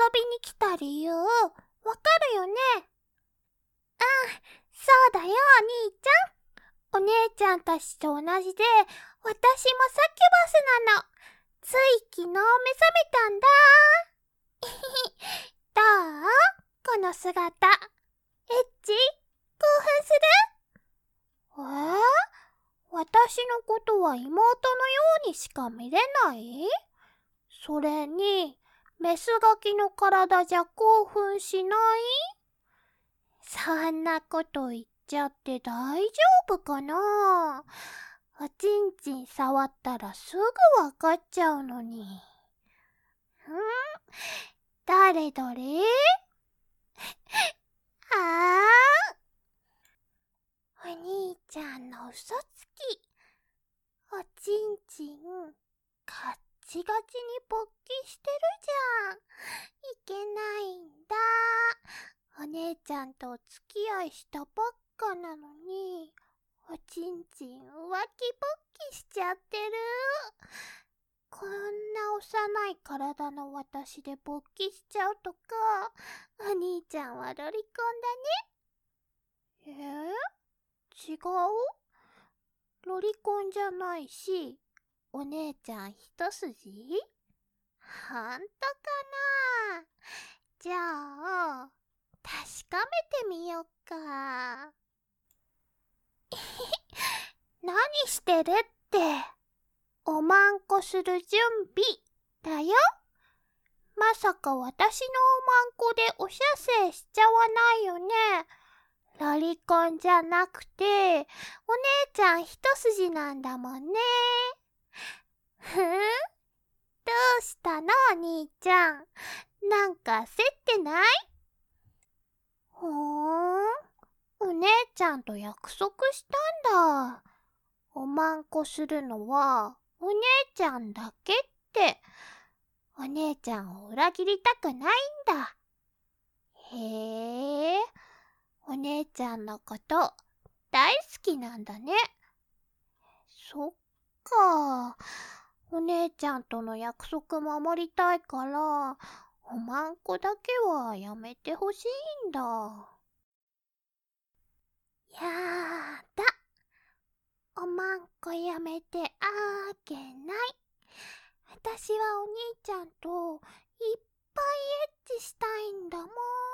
びに来た理由、わかるよね？そうだよ、お兄ちゃん。お姉ちゃんたちと同じで、私もサキュバスなの。つい昨日目覚めたんだ。どう？この姿。エッチ？興奮する？私のことは妹のようにしか見れない？それに、メスガキの体じゃ興奮しない？そんなこと言っちゃって大丈夫かな？おちんちん触ったらすぐわかっちゃうのに。どれどれ？お兄ちゃんの嘘つき。おちんちん、ガッチガチに勃起してるじゃん。いけないんだ。お姉ちゃんとお付き合いしたばっかなのに、おちんちん浮気勃起しちゃってる。こんな幼い体の私で勃起しちゃうとか、お兄ちゃんはロリコンだね。違う？ロリコンじゃないし、お姉ちゃん一筋？ほんとかな？じゃあ、確かめてみよっか。何してるって。おまんこする準備だよ。まさか私のおまんこでお射精しちゃわないよね。ロリコンじゃなくて、お姉ちゃん一筋なんだもんね。どうしたのお兄ちゃん。なんか焦ってない？お姉ちゃんと約束したんだ。おまんこするのはお姉ちゃんだけって。お姉ちゃんを裏切りたくないんだ。へえ、お姉ちゃんのこと大好きなんだね。そっか。お姉ちゃんとの約束守りたいから、おまんこだけはやめてほしいんだ。やだ。おまんこやめてあげない。私はお兄ちゃんといっぱいエッチしたいんだもん。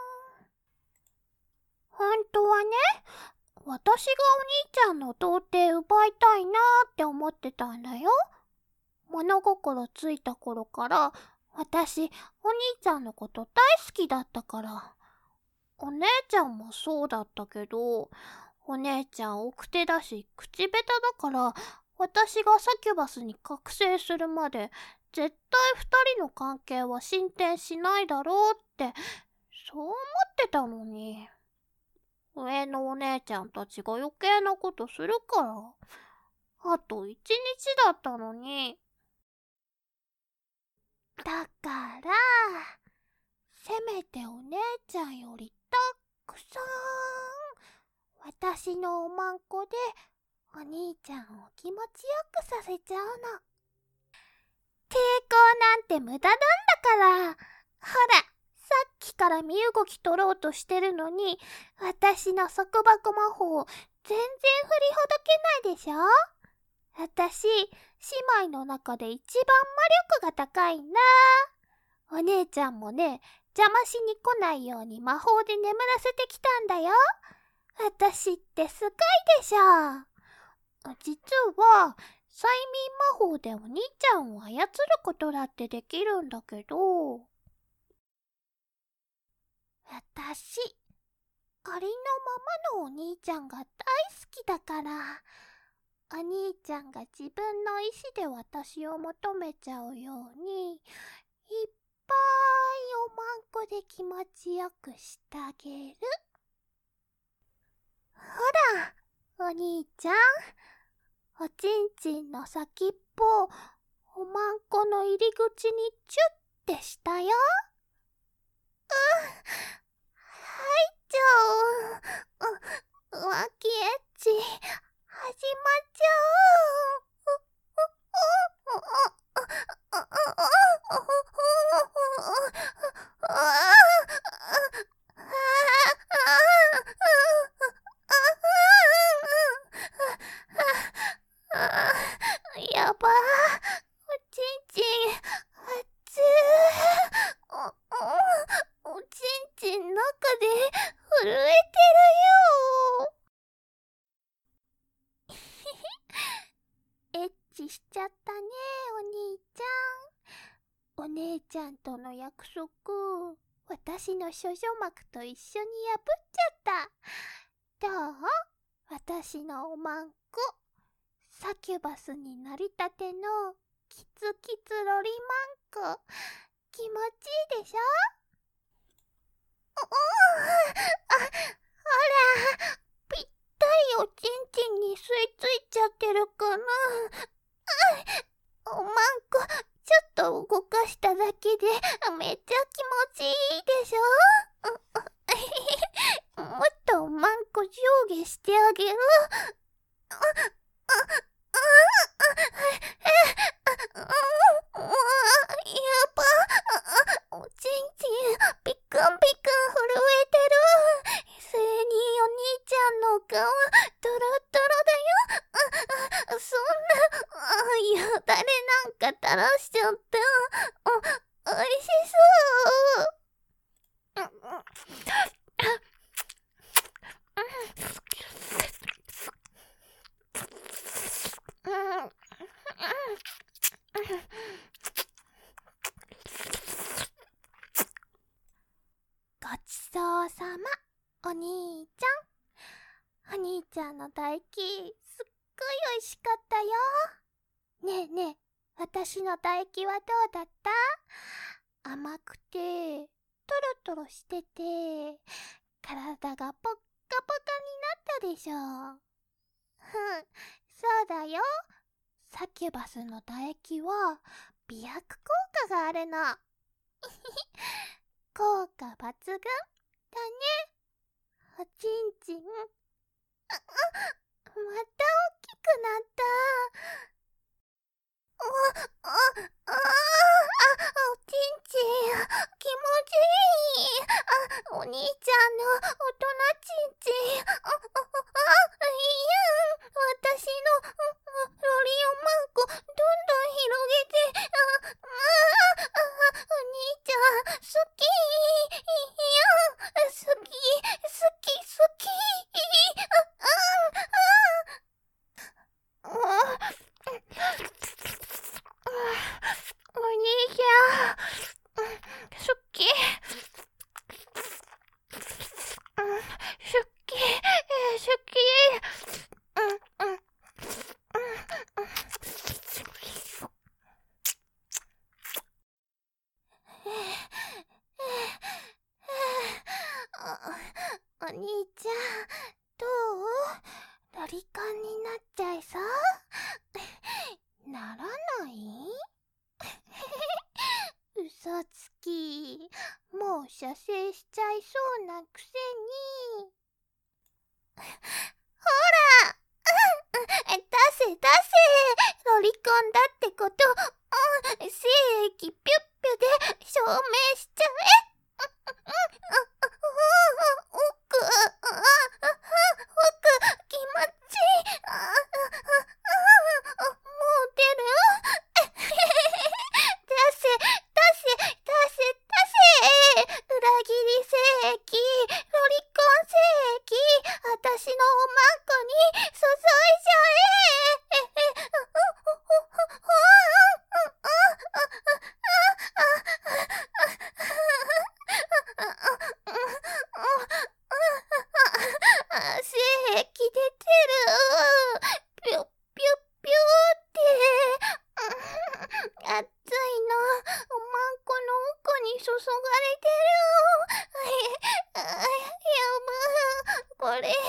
本当はね、私がお兄ちゃんの童貞奪いたいなって思ってたんだよ。物心ついた頃から私、お兄ちゃんのこと大好きだったから。お姉ちゃんもそうだったけど、お姉ちゃん奥手だし口下手だから、私がサキュバスに覚醒するまで絶対二人の関係は進展しないだろうって、そう思ってたのに。上のお姉ちゃんたちが余計なことするから、あと一日だったのに。だから、せめてお姉ちゃんよりたくさん、私のおまんこでお兄ちゃんを気持ちよくさせちゃうの。抵抗なんて無駄なんだから。ほら、さっきから身動き取ろうとしてるのに、私の束縛魔法全然振りほどけないでしょ？私、姉妹の中で一番魔力が高いんだ。お姉ちゃんもね、邪魔しに来ないように魔法で眠らせてきたんだよ。私ってすごいでしょ。実は、催眠魔法でお兄ちゃんを操ることだってできるんだけど、私、ありのままのお兄ちゃんが大好きだから、お兄ちゃんが自分の意志で私を求めちゃうように、いっぱいおまんこで気持ちよくしてあげる。ほら、お兄ちゃん、おちんちんの先っぽ、おまんこの入り口にチュッてしたよ。入っちゃう。浮気エッチ、始まっちゃう。 約束、私の処女膜と一緒に破っちゃった。どう？私のおまんこ。サキュバスになりたてのキツキツロリマンコ。気持ちいいでしょ？ほら、ぴったりおちんちんに吸い付いちゃってるかな。おまんこ、ちょっと動かしただけでめっちゃ気持ちいいでしょ？もっとおまんこ上下してあげる。やば、おちんちんピクンピクン震えてる。それにお兄ちゃんのお顔トロトロだよ。そんな、よだれなんか垂らしちゃった。おいしそう。ごちそうさま、お兄ちゃん。お兄ちゃんの唾液、すっごいおいしかったよ。ねえねえ、私の唾液はどうだった？甘くて、トロトロしてて、体がポッカポカになったでしょ。そうだよ。サキュバスの唾液は美白効果があるの。効果抜群だね。おちんちん、また大きくなった。おちんちん、気持ちいい。お兄ちゃんの大人ちんちん。いや、私のロリオマンコ、どんどん広げて。お兄ちゃん、好き。いや、好き、好き、好き。お兄ちゃん、好き。好き、好き。お兄ちゃん、どう？ロリコンになっちゃいそう？ならない？嘘つき。もう射精しちゃいそうなくせに。ほら出せ出せ、ロリコンだってこと、精液ピュッピュで証明しちゃえ。気持ちいい。もう出る？出せ、出せ、出せ、出せ。裏切り精液、ロリコン精液、私のおまんこに注いじゃえ。精液出てる。ピュッピュッピューって。熱いの、おまんこの奥に注がれてる。やば、これ、気持ちいい。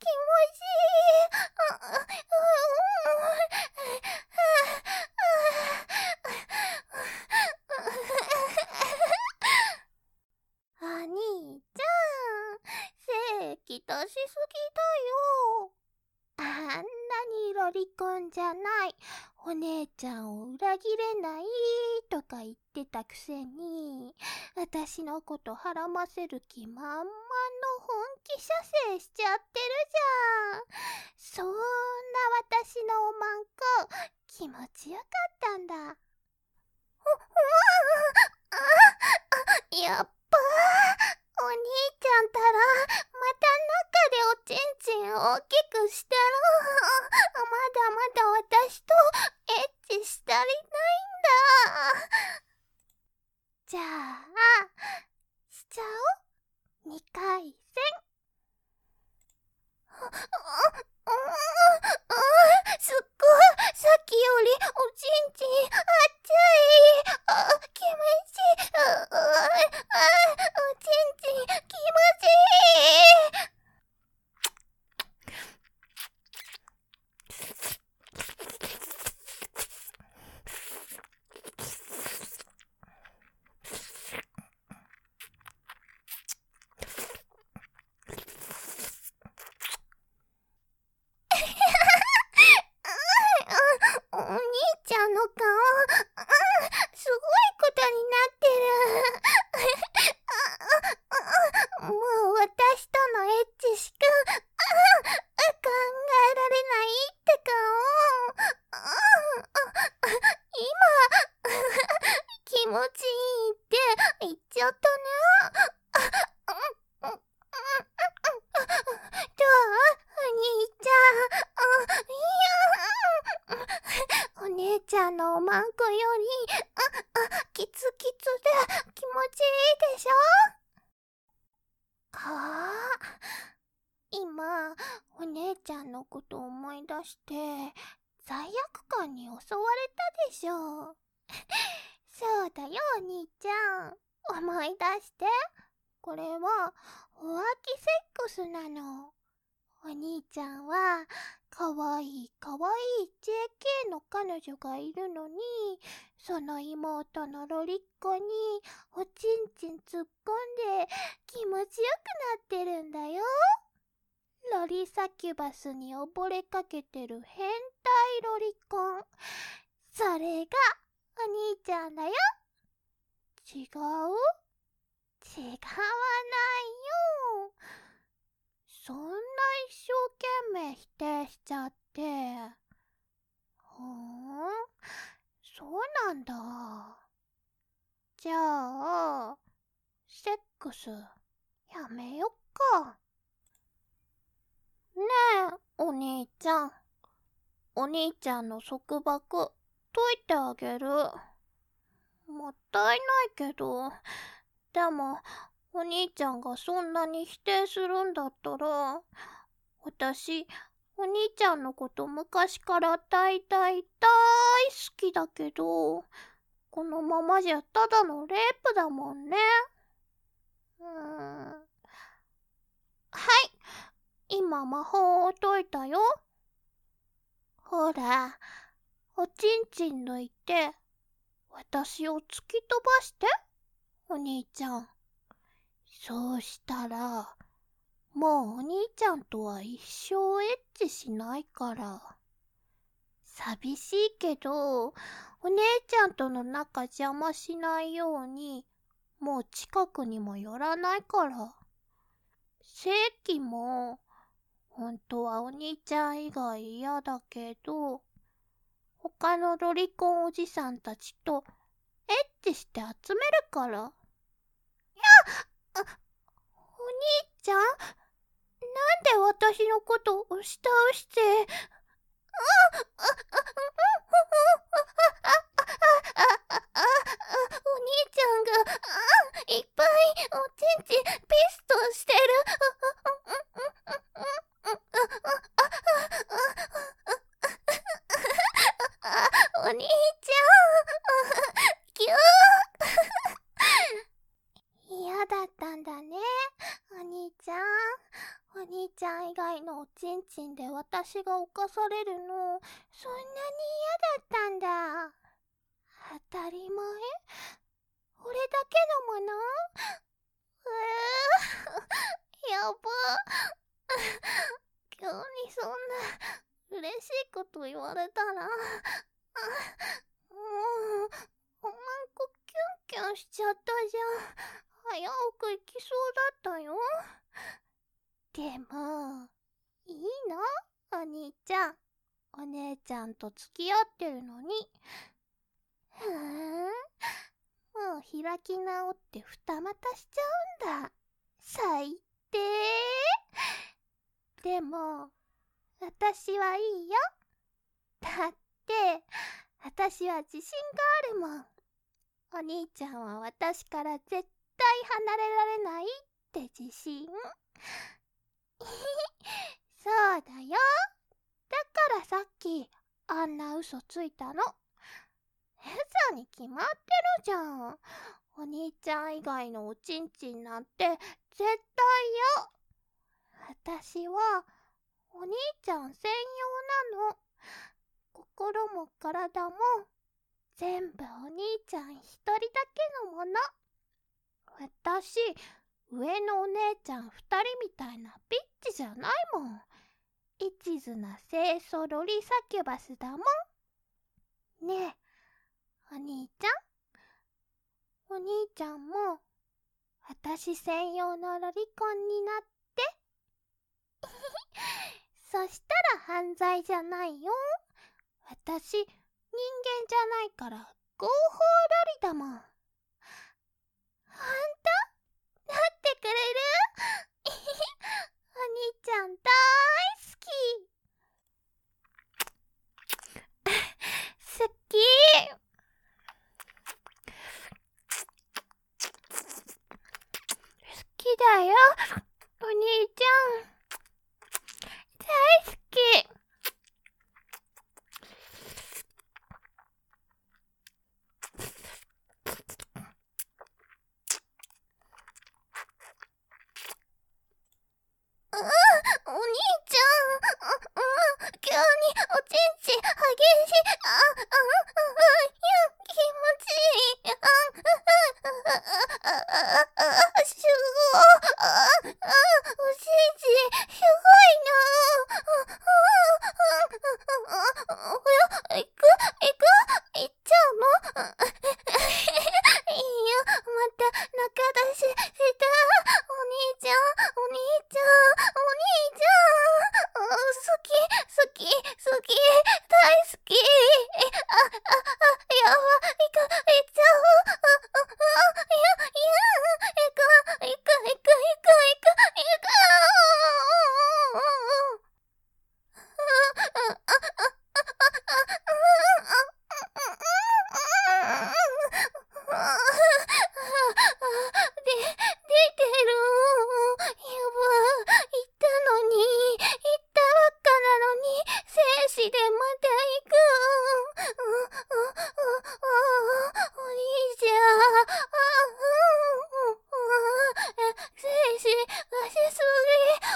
お兄ちゃん、精液出しすぎだよ。あんなにロリコンじゃない、お姉ちゃんを裏切れないとか言ってたくせに、私のことはらませる気満々の本気射精しちゃってるじゃん。そんな私のおまんこ、気持ちよかったんだ。やっばー、お兄ちゃんたら、また中でおちんちん大きくしたら、まだまだ私とエッチしたりないんだ。じゃあ、 どう、お兄ちゃん。お姉ちゃんのおまんこより、キツキツで気持ちいいでしょ？今、お姉ちゃんのこと思い出して、罪悪感に襲われたでしょ？そうだよ、お兄ちゃん。思い出して。これは、浮気セックスなの。お兄ちゃんは、かわいい JK の彼女がいるのに、その妹のロリッコに、おちんちん突っ込んで、気持ちよくなってるんだよ。ロリサキュバスに溺れかけてる変態ロリコン。それが、お兄ちゃんだよ。違う？違わないよ。そんな一生懸命否定しちゃって。そうなんだ。じゃあ、セックスやめよっか。ねえ、お兄ちゃん。お兄ちゃんの束縛解いてあげる。もったいないけど、でも、お兄ちゃんがそんなに否定するんだったら、私、お兄ちゃんのこと昔から大好きだけど、このままじゃただのレイプだもんね。はい、今魔法を解いたよ。ほら、おちんちん抜いて、私を突き飛ばして、お兄ちゃん。そうしたら、もうお兄ちゃんとは一生エッチしないから。寂しいけど、お姉ちゃんとの仲邪魔しないように、もう近くにも寄らないから。正規も、本当はお兄ちゃん以外嫌だけど、他のロリコンおじさんたちとエッチして集めるから。お兄ちゃん、なんで私のこと押し倒して、お兄ちゃんが、いっぱいおちんちんピストしてる。お兄ちゃん、キュー。嫌だったんだね、お兄ちゃん。お兄ちゃん以外のおちんちんで私が犯されるの、そんなに嫌だったんだ。当たり前？俺だけのもの？やば。今日にそんな嬉しいこと言われたら、もう、おまんこキュンキュンしちゃったじゃん。早く行きそうだったよ。でも、いいの？お兄ちゃん。お姉ちゃんと付き合ってるのに。もう開き直って二股しちゃうんだ。最低。でも、私はいいよ。だって、私は自信があるもん。お兄ちゃんは私から絶対離れられないって自信。そうだよ。だからさっき、あんな嘘ついたの。嘘に決まってるじゃん。お兄ちゃん以外のおちんちんなんて絶対よ。私はお兄ちゃん専用なの。心も体も全部お兄ちゃん一人だけのもの。私、上のお姉ちゃん二人みたいなビッチじゃないもん。一途な清楚ロリサキュバスだもん。ねえ、お兄ちゃん？お兄ちゃんも、私専用のロリコンになって。そしたら犯罪じゃないよ。私、人間じゃないから合法ロリだもん。 となってくれる？お兄ちゃん大好き。好き。好きだよ、お兄ちゃん。大好き。お兄ちゃん、急におちんち激しい。気持ちいい。すごい。おちんちすごいな。行っちゃうの？いいよ、また仲出しした。お兄ちゃん、お兄ちゃん、お兄ちゃん。好き、大好き。やば、行っちゃう。行く。出てる。やば、行ったのに、行ったばっかなのに、精子でまた行く。お兄ちゃん。精子出しすぎ。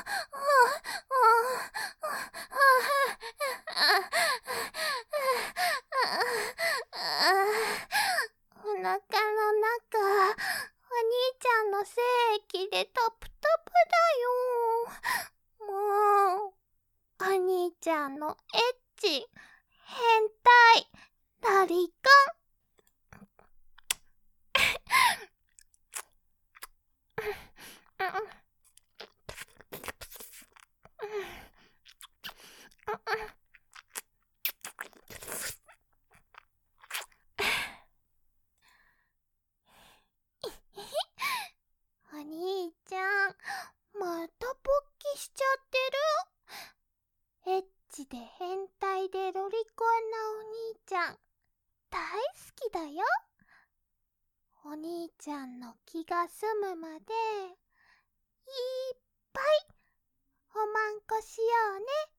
お腹の中、お兄ちゃんの精液でトプトプだよ。もう、お兄ちゃんのエッチ、変態、ロリコン。お兄ちゃん、また勃起しちゃってる。エッチで変態でロリコンなお兄ちゃん、大好きだよ。お兄ちゃんの気が済むまでいっぱいおまんこしようね。